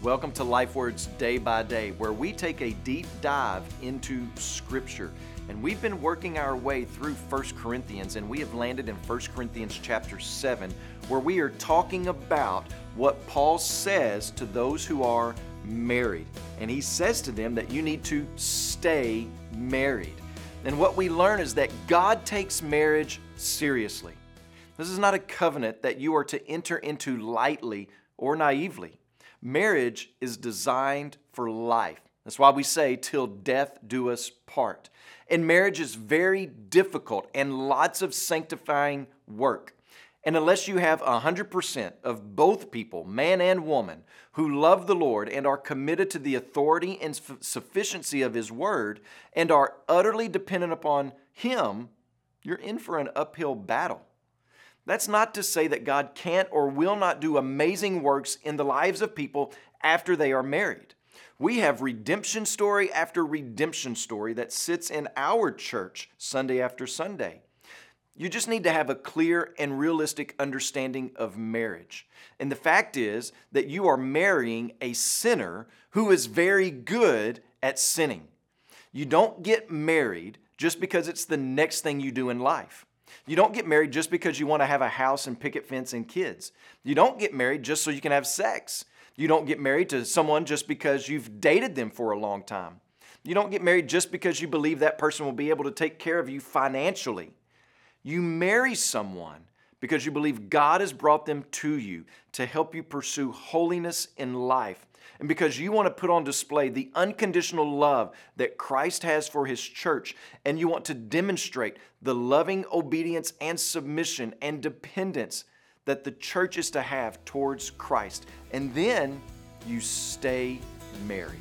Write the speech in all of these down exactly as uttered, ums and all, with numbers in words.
Welcome to Life Words Day by Day, where we take a deep dive into Scripture. And we've been working our way through First Corinthians, and we have landed in First Corinthians chapter seven, where we are talking about what Paul says to those who are married. And he says to them that you need to stay married. And what we learn is that God takes marriage seriously. This is not a covenant that you are to enter into lightly or naively. Marriage is designed for life. That's why we say, till death do us part. And marriage is very difficult and lots of sanctifying work. And unless you have one hundred percent of both people, man and woman, who love the Lord and are committed to the authority and sufficiency of His Word and are utterly dependent upon Him, you're in for an uphill battle. That's not to say that God can't or will not do amazing works in the lives of people after they are married. We have redemption story after redemption story that sits in our church Sunday after Sunday. You just need to have a clear and realistic understanding of marriage. And the fact is that you are marrying a sinner who is very good at sinning. You don't get married just because it's the next thing you do in life. You don't get married just because you want to have a house and picket fence and kids. You don't get married just so you can have sex. You don't get married to someone just because you've dated them for a long time. You don't get married just because you believe that person will be able to take care of you financially. You marry someone because you believe God has brought them to you to help you pursue holiness in life, and because you want to put on display the unconditional love that Christ has for His church, and you want to demonstrate the loving obedience and submission and dependence that the church is to have towards Christ. And then you stay married.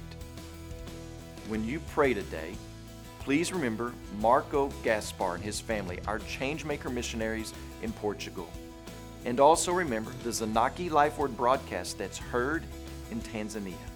When you pray today, please remember Marco Gaspar and his family, our Changemaker missionaries in Portugal. And also remember the Zanaki Life Word broadcast that's heard in Tanzania.